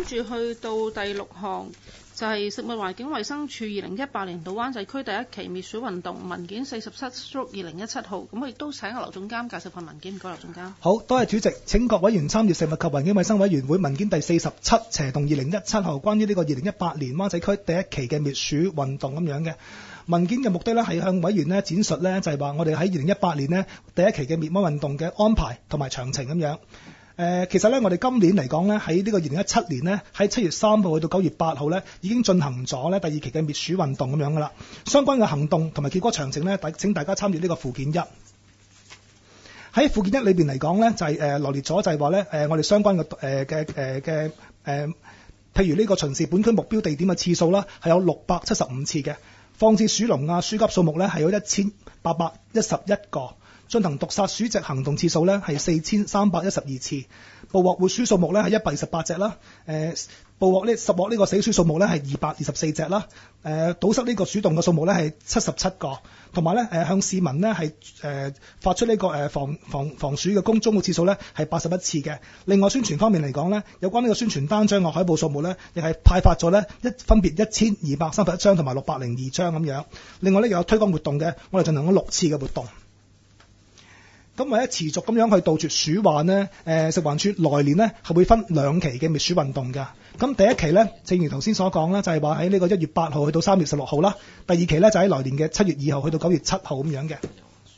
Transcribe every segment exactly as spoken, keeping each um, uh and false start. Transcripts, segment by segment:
住去到第六項，就係、是、食物環境衞生署二零一八年度灣仔區第一期滅鼠運動文件四十七/二零一七號。咁我亦都請阿劉總監介紹份文件，唔該劉總監。好， 多謝主席，請各委員參閱食物及環境衞生委員會文件第四十七斜動二零一七號，關於呢個二零一八年灣仔區第一期嘅滅鼠運動咁樣嘅。文件嘅目的咧係向委員咧展述咧就係話我哋喺二零一八年呢第一期嘅滅蚊運動嘅安排同埋詳情咁樣。誒、呃，其實咧我哋今年嚟講咧喺呢個二零一七年呢，喺七月三號去到九月八號咧已經進行咗咧第二期嘅滅鼠運動咁樣噶啦。相關嘅行動同埋結果詳情咧，請大家參閱呢個附件一。喺附件一裏邊嚟講咧就係誒羅列咗就係話咧誒我哋相關嘅誒嘅誒嘅誒，譬如呢個巡視本區目標地點嘅次數啦係有六百七十五次嘅。放置鼠籠啊、鼠夾數目咧係有一千八百一十一個，進行毒殺鼠隻行動次數咧係四千三百一十二次，捕獲活鼠數目咧係一百二十八隻啦，誒、呃、捕獲呢十獲呢個死鼠數目咧係二百二十四隻啦，誒、呃、堵塞呢個鼠洞嘅數目咧係七十七個，同埋咧誒向市民咧係誒發出呢個誒防防防鼠嘅公鐘嘅次數咧係八十一次嘅。另外宣傳方面嚟講咧，有關呢個宣傳單張嘅海報數目咧，亦係派發咗咧一分別一千二百三十一張同埋六百零二張咁樣。另外咧又有推廣活動嘅，我哋進行咗六次嘅活動。咁為咗持續咁樣去杜絕鼠患呢，誒食環署來年呢係會分兩期嘅滅鼠運動㗎。咁第一期呢，正如頭先所講啦，就係話喺呢個一月八號去到三月十六號啦。第二期呢，就喺來年嘅七月二號去到九月七號咁樣嘅。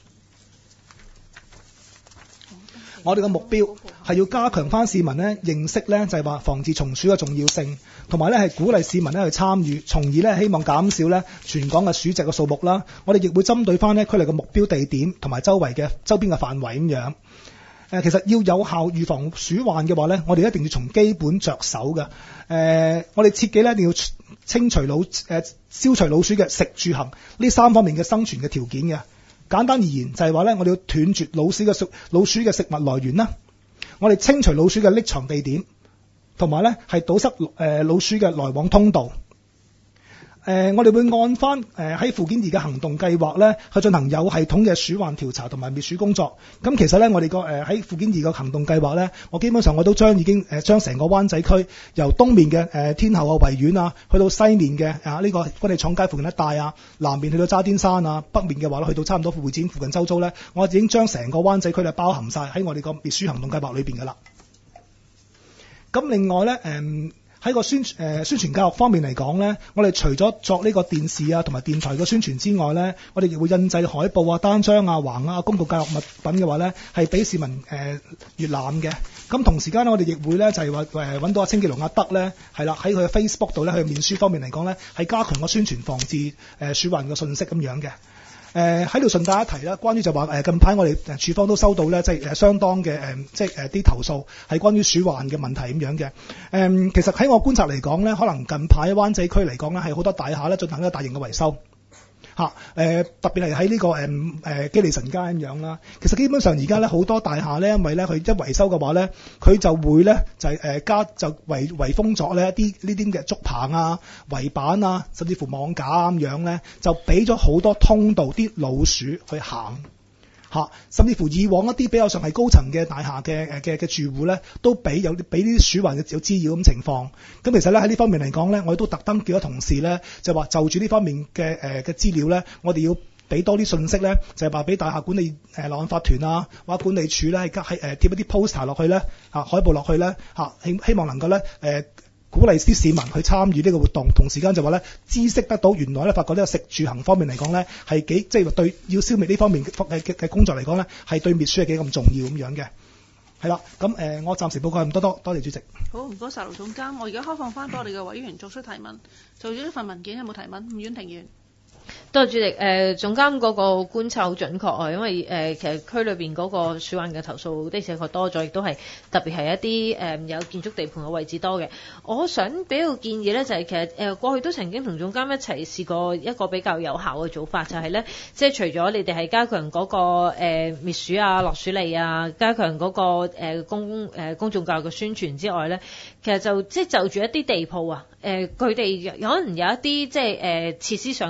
我哋嘅目標係要加強翻市民呢認識呢，就係話防治蟲鼠嘅重要性，同埋呢係鼓勵市民呢去參與，從而呢希望減少呢全港嘅鼠隻嘅數目啦。我哋亦會針對翻呢區內嘅目標地點同埋周圍嘅周邊嘅範圍咁樣。誒，其實要有效預防鼠患嘅話呢，我哋一定要從基本着手嘅。誒、呃，我哋設計呢一定要清除老誒、呃、消除老鼠嘅食住行呢三方面嘅生存嘅條件嘅。簡單而言就係話咧，我哋要斷絕老鼠嘅食老鼠嘅食物來源啦。我哋清除老鼠嘅匿藏地點，同埋咧係堵塞誒、呃、老鼠嘅來往通道。誒、呃，我哋會按翻誒喺附件二嘅行動計劃咧，去進行有系統嘅鼠患調查同埋滅鼠工作。咁其實咧，我哋個誒喺附件二嘅行動計劃咧，我基本上我都將已經誒將成個灣仔區由東面嘅誒、呃、天后啊、維園啊，去到西面嘅啊呢、這個軍器廠街附近一帶啊，南面去到渣甸山啊，北面嘅話咧去到差唔多會展附近周遭咧，我已經將成個灣仔區咧包含晒喺我哋個滅鼠行動計劃裏邊㗎啦。咁另外咧誒。嗯喺個宣誒、呃、宣傳教育方面嚟講咧，我哋除咗作呢個電視啊同埋電台嘅宣傳之外咧，我哋亦會印製海報啊、單張啊、橫啊、公共教育物品嘅話咧，係俾市民誒、呃、閲覽嘅。咁同時間咧，我哋亦會咧就係話誒揾到阿清潔龍阿德咧，係啦喺佢嘅 Facebook 度咧，佢嘅面書方面嚟講咧，係加強個宣傳防治誒、呃、鼠患嘅信息咁樣嘅。誒喺度順帶一提啦，關於就話誒近排我哋誒處方都收到咧，即係誒相當嘅誒即係誒啲投訴係關於鼠患嘅問題咁樣嘅。誒、呃、其實喺我觀察嚟講咧，可能近排灣仔區嚟講咧係好多大廈咧進行一個大型嘅維修嚇。誒、呃、特別係喺呢個誒誒基利臣街咁樣啦。其實基本上而家咧好多大廈咧，因為咧佢一維修嘅話咧，佢就會咧就係、是、誒加就圍圍封咗呢一啲呢啲嘅竹棚啊、圍板啊，甚至乎網架咁樣咧，就俾咗好多通道啲老鼠去行嚇。甚至乎以往一啲比較上係高層嘅大廈嘅誒嘅嘅住戶咧，都俾有俾啲鼠患嘅有滋擾咁情況。咁其實咧喺呢方面嚟講咧，我哋都特登叫咗同事咧，就話就住呢方面嘅誒嘅資料咧，我哋要俾多啲信息咧，就係話俾大廈管理誒立案法團啊，或者管理處咧，係喺誒貼一啲 poster 落去咧嚇，海報落去咧嚇，希希望能夠咧誒。呃鼓勵啲市民去參與呢個活動，同時間就話咧知識得到原來咧發覺呢個食住行方面嚟講咧係幾即係對要消滅呢方面嘅嘅嘅工作嚟講咧係對滅鼠係幾咁重要咁樣嘅。係啦，咁誒、呃、我暫時報告係咁多多，多謝主席。 好，唔該曬盧總監，我而家開放翻俾我哋嘅委員作出提問。就住呢份文件有冇提問？吳婉婷議員。 多謝主席，誒、呃、總監嗰個觀察好準確啊，因為誒、呃、其實區裏邊嗰個鼠患嘅投訴的確多咗，亦都係特別係一啲誒、呃、有建築地盤嘅位置多嘅。我想俾個建議咧，就係、是、其實誒、呃、過去都曾經同總監一齊試過一個比較有效嘅做法，就係、是、咧，即係除咗你哋係加強嗰、那個誒、呃、滅鼠啊、落鼠利啊，加強嗰、那個、呃、公誒、呃、公眾教育嘅宣傳之外咧，其實就即係就住一啲地鋪啊，誒佢哋可能有一啲即係誒設施上嘅改動。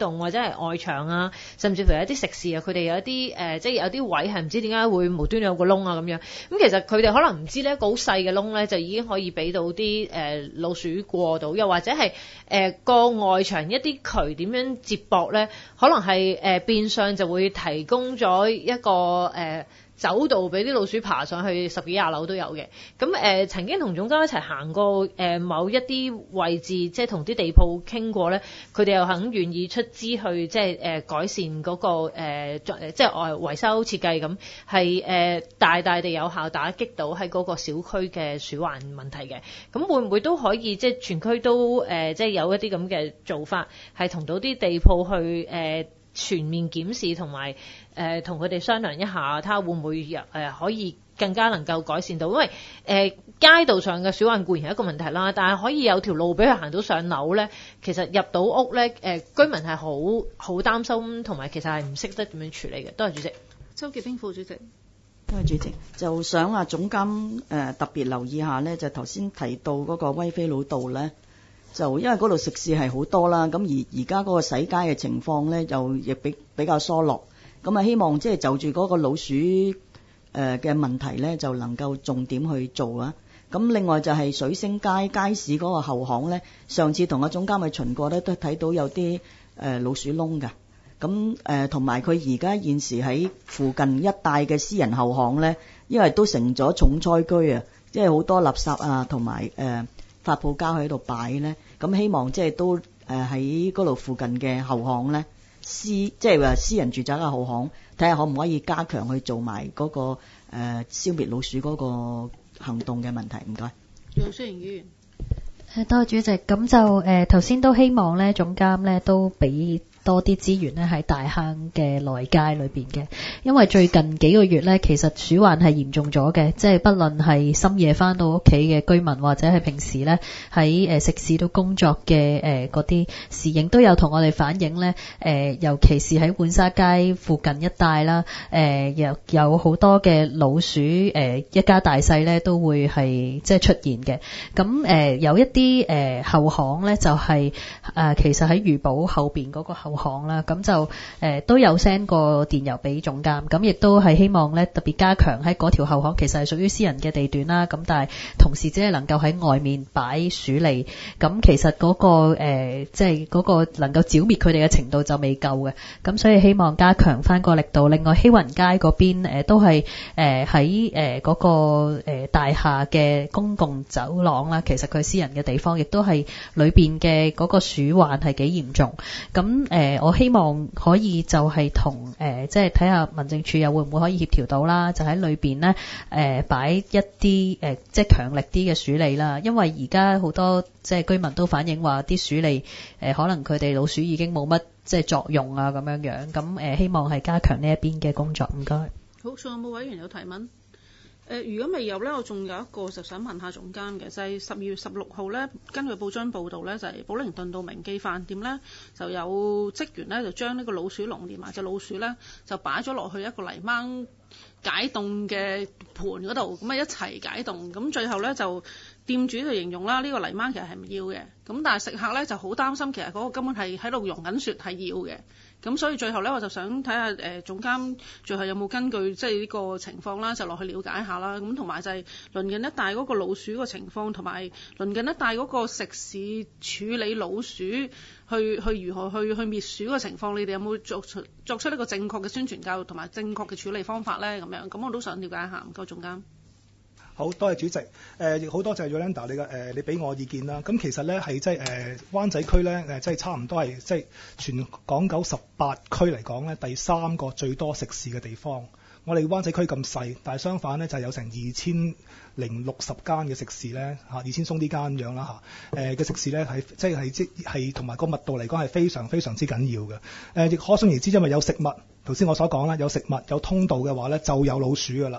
棟或者係外牆啊，甚至乎有一啲食肆啊，佢哋有一啲誒、呃，即係有啲位係唔知點解會無端端有個窿啊咁樣。咁其實佢哋可能唔知呢一個好細嘅窿咧，就已經可以俾到啲誒、呃、老鼠過到，又或者係誒個外牆一啲渠點樣接駁咧，可能係誒、呃、變相就會提供咗一個誒。呃走道俾啲老鼠爬上去十幾廿樓都有嘅。咁誒、呃、曾經同總監一齊行過誒、呃、某一啲位置，即係同啲地鋪傾過咧，佢哋又肯願意出資去即係誒、呃、改善嗰、那個誒、呃、即係外維修設計咁，係誒、呃、大大地有效打擊到喺嗰個小區嘅鼠患問題嘅。咁會唔會都可以即係全區都誒、呃、即係有一啲咁嘅做法，係同到啲地鋪去誒、呃全面檢視同埋誒同佢哋商量一下，睇下會唔會誒、呃、可以更加能夠改善到，因為誒、呃、街道上嘅鼠患固然係一個問題啦，但係可以有條路俾佢行到上樓咧，其實入到屋咧誒、呃、居民係好好擔心，同埋其實係唔識得點樣處理嘅。多謝主席。 周潔冰副主席。 多謝主席，就想啊總監誒、呃、特別留意下咧，就頭先提到嗰個威菲老道咧。就因為嗰度食肆係好多啦，咁而而家嗰個洗街嘅情況咧，就亦比比較疏落。咁啊，希望即係就住嗰個老鼠誒嘅問題咧，就能夠重點去做啊。咁另外就係水星街街市嗰個後巷咧，上次同阿總監去巡過咧，都睇到有啲誒老鼠窿㗎。咁誒同埋佢而家現時喺附近一帶嘅私人後巷咧，因為都成咗重災區啊，即係好多垃圾啊，同埋誒發泡膠喺度擺咧，咁希望即係都誒喺嗰度附近嘅後巷咧，私即係話私人住宅嘅後巷，睇下可唔可以加強去做埋嗰、嗰個誒、呃、消滅老鼠嗰個行動嘅問題。唔該。 楊淑瑩議員。 誒，多謝主席。咁就誒頭先都希望咧總監咧都俾多啲資源咧喺大坑嘅內街裏邊嘅，因為最近幾個月咧，其實鼠患係嚴重咗嘅，即係不論係深夜翻到屋企嘅居民，或者係平時咧喺誒食肆度工作嘅誒嗰啲侍應都有同我哋反映咧，誒、呃、尤其是喺浣紗街附近一帶啦，誒、呃、有有好多嘅老鼠誒、呃、一家大細咧都會係即係出現嘅。咁誒、呃、有一啲誒、呃、後巷咧就係、是、誒、呃、其實喺漁寶後邊嗰個後巷啦，咁就誒、呃、都有 send 過電郵俾總監，咁亦都係希望咧特別加強喺嗰條後巷，其實係屬於私人嘅地段啦，咁但係同時只係能夠喺外面擺鼠餌，咁其實嗰、那個誒即係嗰個能夠剿滅佢哋嘅程度就未夠嘅，咁所以希望加強翻個力度。另外希雲街嗰邊誒、呃、都係誒喺誒嗰個誒、呃、大廈嘅公共走廊啦，其實佢私人嘅地方，亦都係裏邊嘅嗰個鼠患係幾嚴重，咁誒、呃，我希望可以就係同誒，即係睇下民政處又會唔會可以協調到啦，就喺裏邊咧誒擺一啲誒、呃，即係強力啲嘅鼠餌啦。因為而家好多即係居民都反映話啲鼠餌誒、呃，可能佢哋老鼠已經冇乜即係作用啊咁樣樣。咁誒、呃，希望係加強呢一邊嘅工作。唔該。 好，仲有冇委員有提問？誒、呃，如果未有咧，我仲有一個就想問下總監嘅，就係十二月十六號咧，根據報章報導咧，就係、是、保靈頓道明記飯店咧，就有職員咧就將呢個老鼠籠連埋隻老鼠咧，就擺咗落去一個泥掹解凍嘅盤嗰度，咁啊一齊解凍，咁最後咧就店主就形容啦，呢、這個泥掹其實係唔要嘅，咁但係食客咧就好擔心，其實嗰個根本係喺度溶緊雪係要嘅。咁所以最後咧，我就想睇下誒總監最後有冇根據即係呢個情況啦，就落去了解下啦。咁同埋就係鄰近一帶嗰個老鼠個情況，同埋鄰近一帶嗰個食肆處理老鼠，去去如何去去滅鼠個情況，你哋有冇作出作出一個正確嘅宣傳教育同埋正確嘅處理方法咧？咁樣咁我都想了解一下，唔該總監。 好多謝主席，誒、呃、亦好多謝 Yolanda 你嘅誒、呃、你俾我意見啦。咁其實咧係即係誒灣仔區咧誒即係差唔多係即係全港九十八區嚟講咧第三個最多食肆嘅地方。我哋灣仔區咁細，但係相反咧就係、是、有成二千零六十間嘅食肆咧嚇，二千鬆啲間咁樣啦嚇。誒、啊、嘅食肆咧係即係即係同埋個密度嚟講係非常非常之緊要嘅。誒、呃、亦可想而知，因為有食物，頭先我所講啦，有食物有通道嘅話咧就有老鼠㗎啦。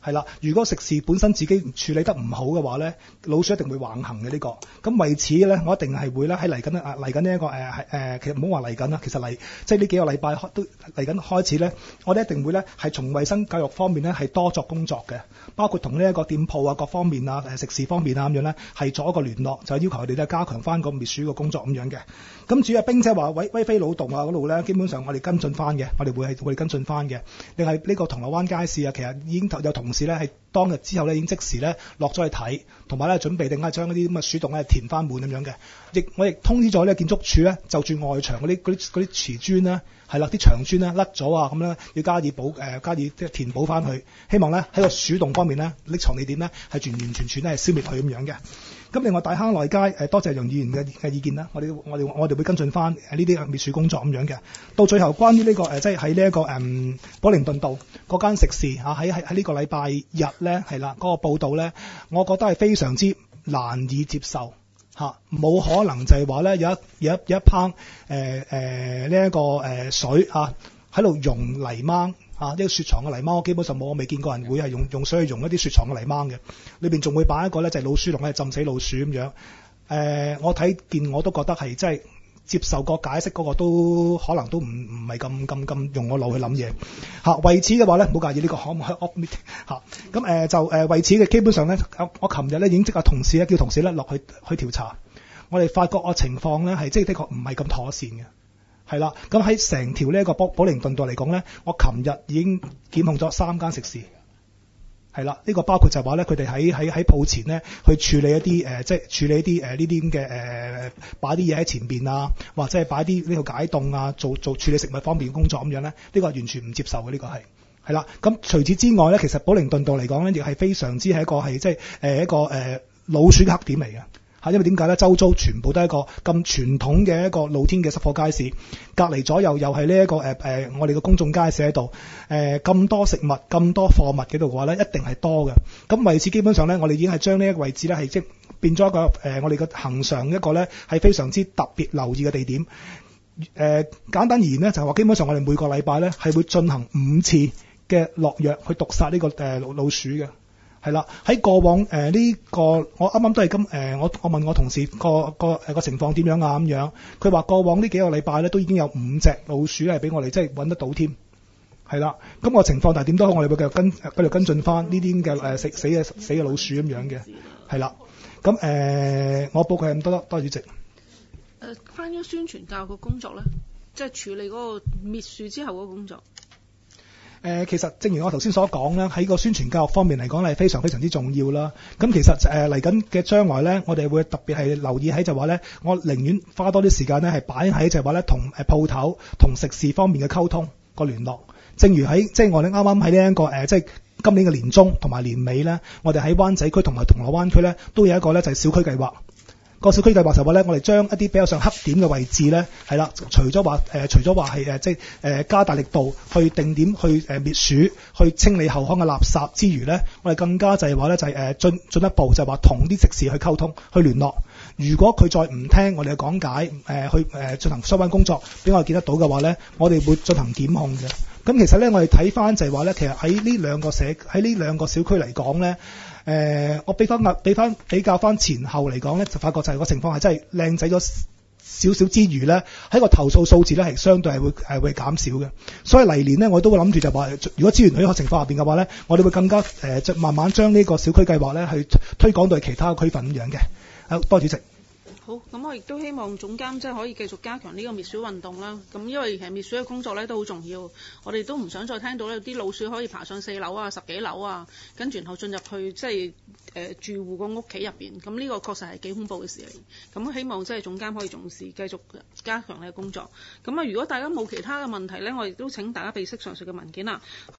係啦，如果食肆本身自己處理得唔好嘅話咧，老鼠一定會橫行嘅呢、這個。咁為此咧，我一定係會咧喺嚟緊啊嚟緊呢一個誒誒、呃，其實唔好話嚟緊啦，其實嚟即係呢幾個禮拜都嚟緊開始咧，我哋一定會咧係從衛生教育方面咧係多作工作嘅，包括同呢一個店鋪啊各方面啊誒食肆方面啊咁樣咧係做一個聯絡，就係要求佢哋咧加強翻個滅鼠嘅工作咁樣嘅。咁至於冰姐話威威菲老道啊嗰度咧，基本上我哋跟進翻嘅，我哋會係我哋跟進翻嘅。另係呢個銅鑼灣街市啊，其實已經有同事咧係當日之後咧已經即時咧落咗去睇，同埋咧準備定係將嗰啲咁嘅鼠洞咧填翻滿咁樣嘅。亦我亦通知咗呢建築署咧，就住外牆嗰啲嗰啲嗰啲瓷磚啦，係啦啲牆磚咧甩咗啊，咁咧要加以補誒、呃、加以即係填補翻佢，希望咧喺個鼠洞方面咧匿藏地點咧係完完全全咧係消滅佢咁樣嘅。咁另外大坑內街誒多謝楊議員嘅嘅意見啦，我哋我哋我哋會跟進翻誒呢啲滅鼠工作咁樣嘅。到最後關於呢、這個誒即係喺呢一個誒、嗯、保靈頓道嗰間食肆嚇喺喺喺呢個禮拜日咧係啦嗰個報導咧，我覺得係非常之難以接受嚇，冇、啊、可能就係話咧有一有一有一烹誒誒呢一個誒、呃、水嚇喺度溶泥鯭。啊！呢、這個雪藏嘅泥鯭，我基本上冇，我未見過人會係用用水去溶一啲雪藏嘅泥鯭嘅。裏邊仲會擺一個咧，就係、是、老鼠籠咧，浸死老鼠咁樣。誒、呃，我睇見我都覺得係真係接受個解釋嗰個都可能都唔唔係咁咁咁用我腦去諗嘢嚇。為此嘅話咧，唔好介意呢、這個可唔可以 off meeting 嚇。咁誒、呃、就誒、呃、為此嘅基本上咧，我琴日咧已經即刻同事咧叫同事咧落去去調查，我哋發覺個情況咧係即係的確唔係咁妥善嘅。係啦，咁喺成條呢一個保保靈頓道嚟講咧，我琴日已經檢控咗三間食肆，係啦，呢、這個包括就係話咧，佢哋喺喺喺鋪前咧去處理一啲誒、呃，即係處理一啲誒呢啲咁嘅誒，擺啲嘢喺前邊啊，或者係擺啲呢個解凍啊，做做處理食物方面嘅工作咁樣咧，呢、這個係完全唔接受嘅，呢、這個係係啦。咁除此之外咧，其實保靈頓道嚟講咧，亦係非常之係一個係即係誒一個誒、呃、老鼠嘅黑點嚟嘅。因為點解咧？周遭全部都係一個咁傳統嘅一個露天嘅濕貨街市，隔離左右又係呢一個誒誒、呃、我哋嘅公眾街市喺度，誒、呃、咁多食物、咁多貨物喺度嘅話咧，一定係多嘅。咁為此基本上咧，我哋已經係將呢一個位置咧係即變咗一個誒、呃、我哋嘅恆常一個咧係非常之特別留意嘅地點。誒、呃、簡單而言咧，就係話基本上我哋每個禮拜咧係會進行五次嘅落藥去毒殺呢、這個誒、呃、老鼠嘅。係啦，喺過往誒呢、呃這個，我啱啱都係今誒，我我問我同事個個誒個情況點樣啊咁樣，佢話過往呢幾個禮拜咧都已經有五隻老鼠係俾我哋即係揾得到添，係啦，咁、那個情況但係點都好，我哋會繼續跟繼續跟進翻呢啲嘅誒死死嘅死嘅老鼠咁樣嘅，係啦，咁誒、呃、我報告係咁多啦，多謝主席。誒、 呃，關於宣傳教育嘅工作咧，即係處理嗰個滅鼠之後嗰個工作。 誒、呃，其實正如我頭先所講啦，喺個宣傳教育方面嚟講係非常非常之重要啦。咁其實誒嚟緊嘅將來咧，我哋會特別係留意喺就話咧，我寧願花多啲時間咧係擺喺就係話咧同誒鋪頭同食肆方面嘅溝通個聯絡。正如喺即係我哋啱啱喺呢一個誒、呃、即係今年嘅年中同埋年尾咧，我哋喺灣仔區同埋銅鑼灣區咧都有一個咧就係、是、小區計劃。個小區計劃就話咧，我哋將一啲比較上黑點嘅位置咧，係啦，除咗話誒，除咗話係誒，即係誒、呃、加大力度去定點去誒滅鼠、去清理後巷嘅垃圾之餘咧，我哋更加就係話咧，就係、是、誒進進一步就係話同啲食肆去溝通、去聯絡。如果佢再唔聽我哋嘅講解，誒、呃、去誒、呃、進行相關工作，俾我哋見得到嘅話咧，我哋會進行檢控嘅。咁其實咧，我哋睇翻就係話咧，其實喺呢兩個社喺呢兩個小區嚟講咧。誒、呃，我俾翻壓，俾翻比較翻前後嚟講咧，就發覺就係個情況係真係靚仔咗少少之餘咧，喺個投訴數字咧係相對係會係會減少嘅。所以嚟年咧，我都會諗住就話，如果資源許可情況下邊嘅話咧，我哋會更加誒，即、呃、慢慢將呢個小區計劃咧去推廣到其他區份咁樣嘅。好，多謝主席。 好，咁我亦都希望總監即係可以繼續加強呢個滅鼠運動啦。咁因為其實滅鼠嘅工作咧都好重要，我哋都唔想再聽到咧啲老鼠可以爬上四樓啊、十幾樓啊，跟住然後進入去即係誒、呃、住戶個屋企入邊。咁呢個確實係幾恐怖嘅事嚟。咁希望即係總監可以重視，繼續加強呢個工作。咁啊，如果大家冇其他嘅問題咧，我亦都請大家備悉上述嘅文件啦。